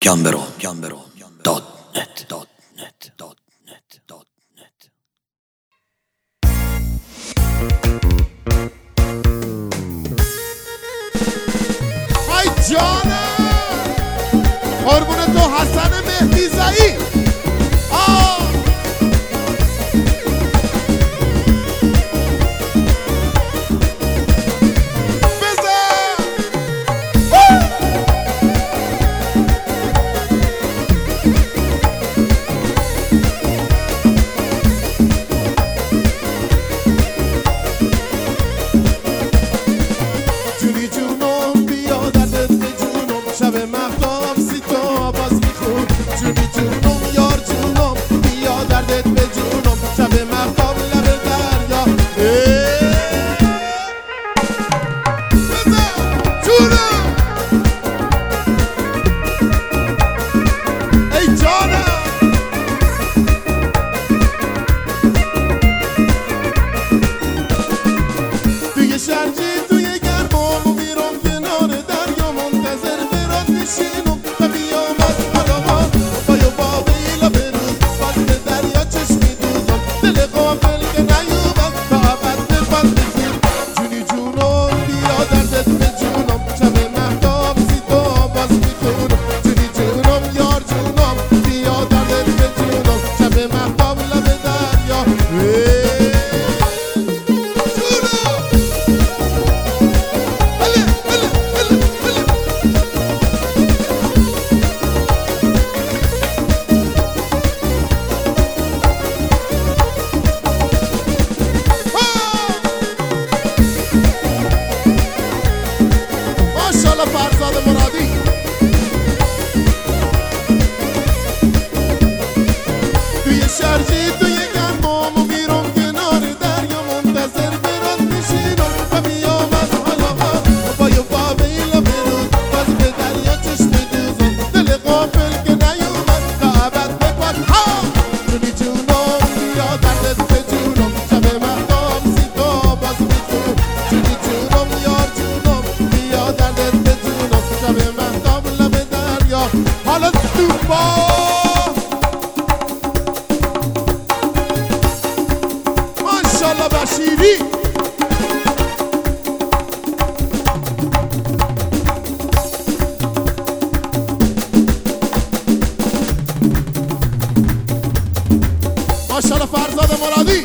ای جانم قربون تو حسن مهدی زایی ماشاءالله فرزاد مرادی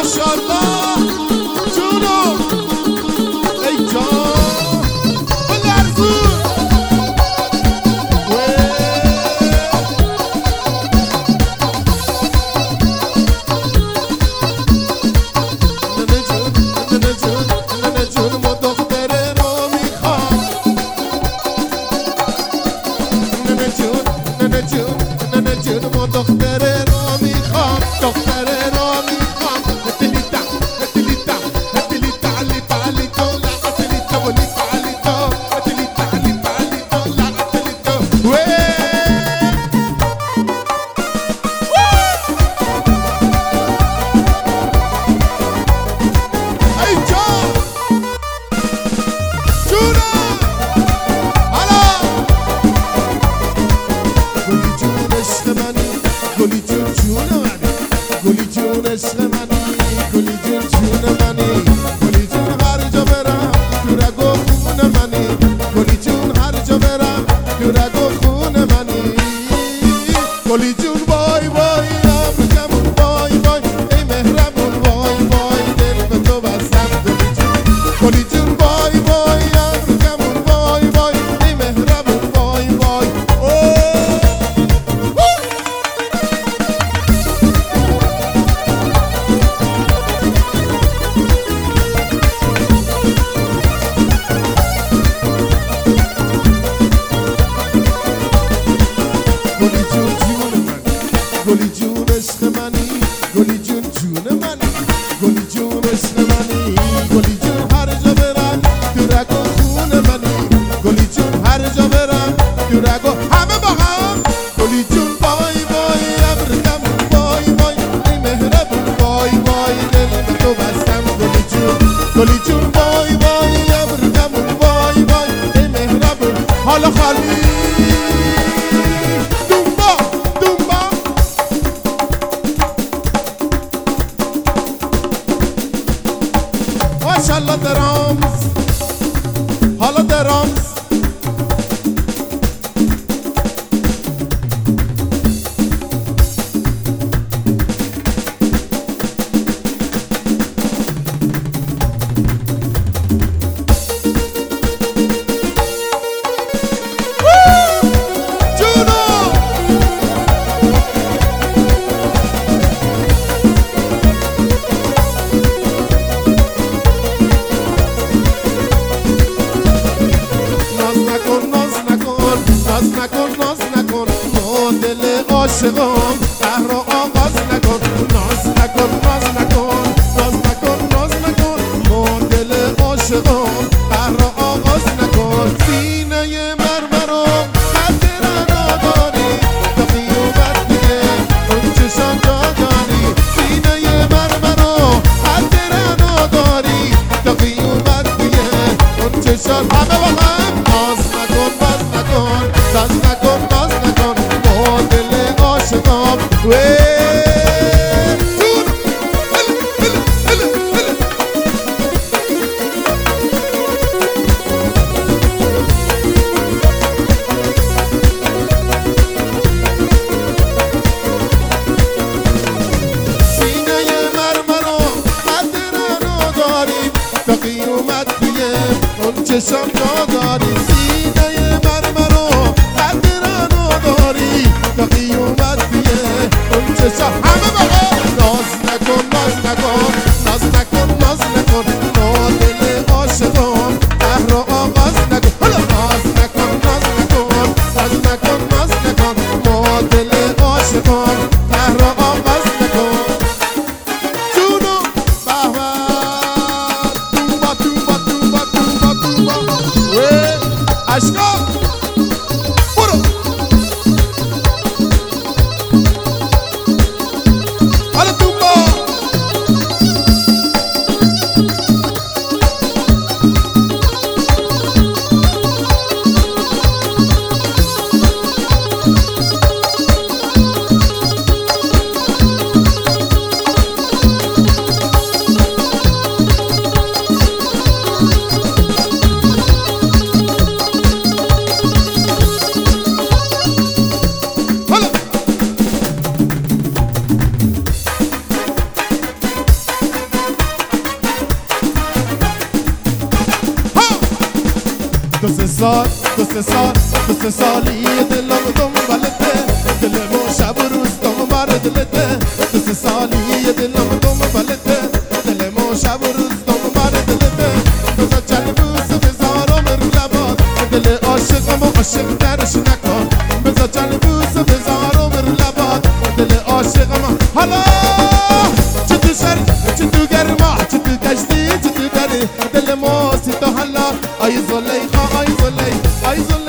ماشاءالله جونو ای جان بلرزون ننه جون ما دختره رو میخوام ننه جون ما دختره رو میخوام دختره رو میخوام هتلیتا هتلیتا هتلیتا لیتا لیتا لا هتلیتا ولیتا لیتا هتلیتا لیتا لیتا لا هتلیتا ای جان جونا حالا گلی جون عشق منی گلی جون جون منی گلی جون عشق منی گلی جون جون منی گلی جون هر جا برم تو رگ و خون منی گلی جون هر جا برم تو رگ و خون منی گلی جون وای وای ابروکمون وای وای ای مهربون وای وای دل به تو بستم گلی جون وای وای ابروکمون وای وای ای مهربون وای وای گلی جون جون منی گلی جون عشق منی گلی جون جون منی گلی جون عشق منی گلی جون هر جا برم تو رگ و خون منی گلی جون هر جا برم تو رگ و همه با هم گلی جون وای وای ابروکمون وای وای ای مهربون وای وای دل به تو بستم گلی جون گلی جون وای وای ابروکمون وای وای ای مهربون حالا خالی ماشاءالله درامز حالا درامز جونو ناز نکن ما دل عاشقام قهر و آغاز نکن ناز نکن ما دل عاشقام قهر و آغاز نکن سینه مرمرو قد رنا داری تا قیامت دیگه اون چشم جا داری سینه مرمرو قد رنا داری تا قیامت دیگه اون چشم همه با هم ناز نکن ما دل عاشقام سینه مرمرو قد رنا داری تا قیامت دیگه اون چشم جا داری سینه مرمرو قد رنا داری تا قیامت دیگه اون چشم همه بقا ناز نکن ما دل عاشقام قهر و آغاز نکن حالا ناز نکن ما دل عاشقام قهر و آغاز نکن جونو بهبه توبا دو سه سالی دلم دنبالته دلمو شب و روز دنبال دلته دو سه سالی دلم دنبالته دلمو شب و روز دنبال دلته بذار چند بوسه بذارم رو لبات دل عاشقم و عاشق درش نکن بذار چند بوسه بذارم رو لبات دل عاشقم حالا چه تو شر چه تو گرما چه تو کشتی چه تو دری دل ما سی تو حالا آی زلیخا آی زلیخا